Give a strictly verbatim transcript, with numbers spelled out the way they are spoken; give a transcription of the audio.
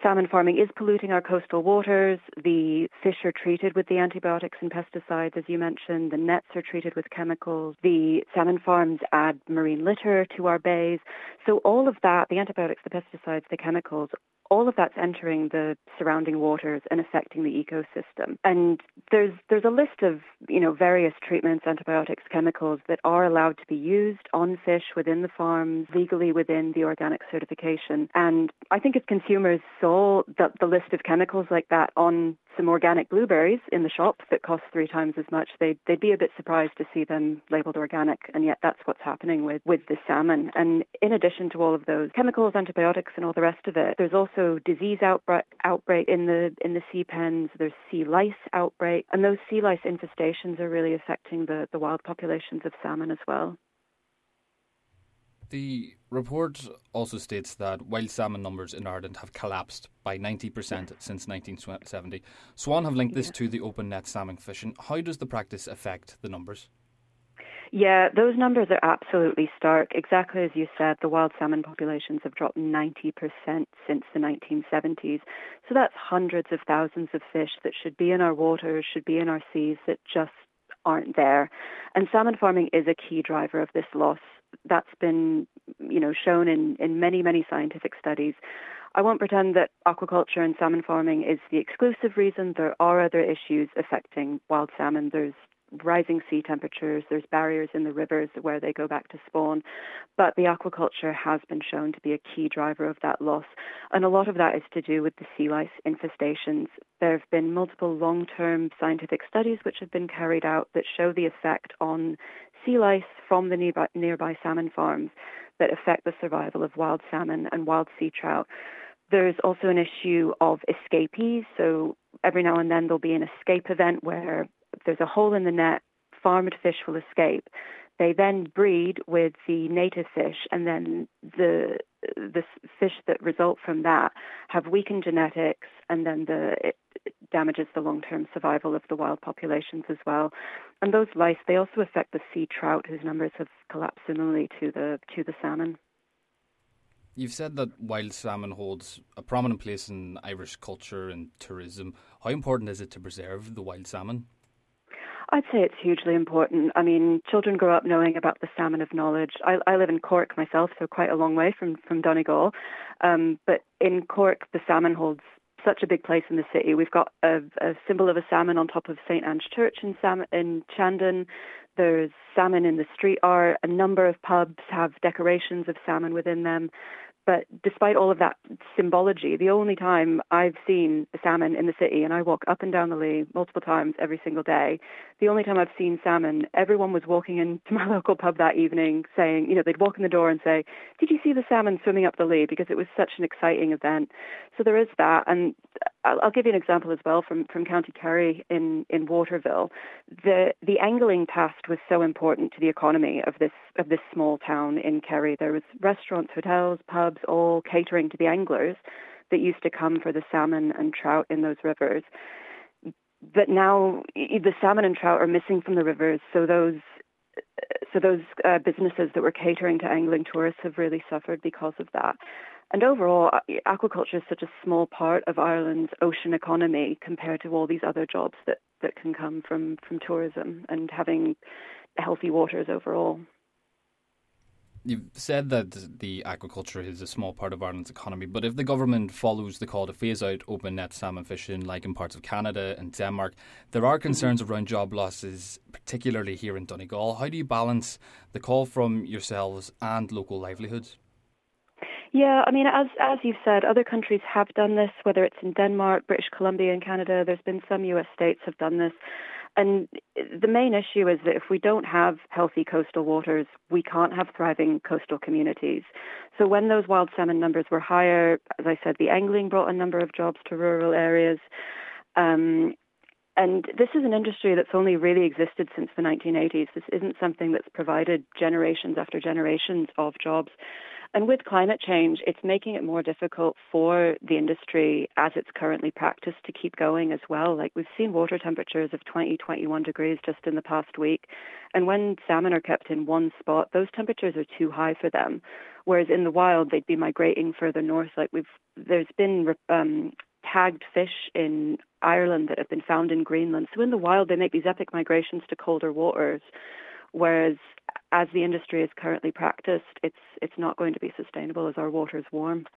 salmon farming is polluting our coastal waters. The fish are treated with the antibiotics and pesticides, as you mentioned. The nets are treated with chemicals. The salmon farms add marine litter to our bays. So all of that, the antibiotics, the pesticides, the chemicals, all of that's entering the surrounding waters and affecting the ecosystem. And there's there's a list of, you know, various treatments, antibiotics, chemicals that are allowed to be used on fish within the farms, legally within the organic certification. And I think if consumers saw the, the list of chemicals like that on some organic blueberries in the shop that cost three times as much, they'd, they'd be a bit surprised to see them labelled organic. And yet that's what's happening with, with the salmon. And in addition to all of those chemicals, antibiotics and all the rest of it, there's also disease outbreak, outbreak in the in the sea pens. There's sea lice outbreak. And those sea lice infestations are really affecting the, the wild populations of salmon as well. The report also states that wild salmon numbers in Ireland have collapsed by ninety percent since nineteen seventy. Swan have linked this yeah. to the open net salmon fishing. How does the practice affect the numbers? Yeah, those numbers are absolutely stark. Exactly as you said, the wild salmon populations have dropped ninety percent since the nineteen seventies. So that's hundreds of thousands of fish that should be in our waters, should be in our seas, that just aren't there. And salmon farming is a key driver of this loss. That's been, you know, shown in, in many, many scientific studies. I won't pretend that aquaculture and salmon farming is the exclusive reason. There are other issues affecting wild salmon. There's rising sea temperatures, there's barriers in the rivers where they go back to spawn. But the aquaculture has been shown to be a key driver of that loss. And a lot of that is to do with the sea lice infestations. There have been multiple long-term scientific studies which have been carried out that show the effect on sea lice from the nearby, nearby salmon farms that affect the survival of wild salmon and wild sea trout. There's also an issue of escapees. So every now and then there'll be an escape event where there's a hole in the net, farmed fish will escape. They then breed with the native fish, and then the the fish that result from that have weakened genetics, and then the it damages the long-term survival of the wild populations as well. And those lice, they also affect the sea trout, whose numbers have collapsed similarly to the to the salmon. You've said that wild salmon holds a prominent place in Irish culture and tourism. How important is it to preserve the wild salmon? I'd say it's hugely important. I mean, children grow up knowing about the salmon of knowledge. I, I live in Cork myself, so quite a long way from, from Donegal. Um, but in Cork, the salmon holds such a big place in the city. We've got a, a symbol of a salmon on top of Saint Anne's Church in, Sam- in Chandon. There's salmon in the street art. A number of pubs have decorations of salmon within them. But despite all of that symbology, the only time I've seen a salmon in the city, and I walk up and down the Lee multiple times every single day, the only time I've seen salmon, everyone was walking into my local pub that evening saying, you know, they'd walk in the door and say, did you see the salmon swimming up the Lee? Because it was such an exciting event. So there is that. And I'll, I'll give you an example as well from, from County Kerry in, in Waterville. The the angling past was so important to the economy of this of this small town in Kerry. There was restaurants, hotels, pubs, all catering to the anglers that used to come for the salmon and trout in those rivers. But now the salmon and trout are missing from the rivers, so those so those uh, businesses that were catering to angling tourists have really suffered because of that. And overall, aquaculture is such a small part of Ireland's ocean economy compared to all these other jobs that, that can come from, from tourism and having healthy waters overall. You've said that the aquaculture is a small part of Ireland's economy, but if the government follows the call to phase out open net salmon fishing, like in parts of Canada and Denmark, there are concerns mm-hmm. around job losses, particularly here in Donegal. How do you balance the call from yourselves and local livelihoods? Yeah, I mean, as as you've said, other countries have done this, whether it's in Denmark, British Columbia and Canada. There's been some U S states have done this. And the main issue is that if we don't have healthy coastal waters, we can't have thriving coastal communities. So when those wild salmon numbers were higher, as I said, the angling brought a number of jobs to rural areas. Um, and this is an industry that's only really existed since the nineteen eighties. This isn't something that's provided generations after generations of jobs. And with climate change, it's making it more difficult for the industry as it's currently practiced to keep going as well. Like we've seen water temperatures of twenty, twenty-one degrees just in the past week. And when salmon are kept in one spot, those temperatures are too high for them. whereas in the wild they'd be migrating further north. Like we've, there's been um, tagged fish in Ireland that have been found in Greenland. So in the wild they make these epic migrations to colder waters, whereas as the industry is currently practiced, it's it's not going to be sustainable as our waters warm.